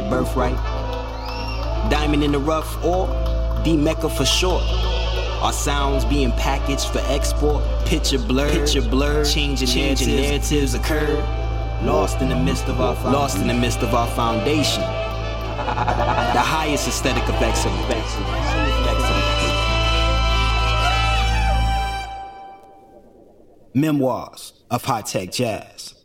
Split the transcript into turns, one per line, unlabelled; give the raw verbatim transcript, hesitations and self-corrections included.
birthright. Diamond in the rough or D-Mecca for short. Our sounds being packaged for export. Picture blurred, picture blurred, changing, changing narratives occurred. Lost in the midst of our lost in the midst of our foundation. The highest aesthetic of excellence. Memoirs of High Tech Jazz.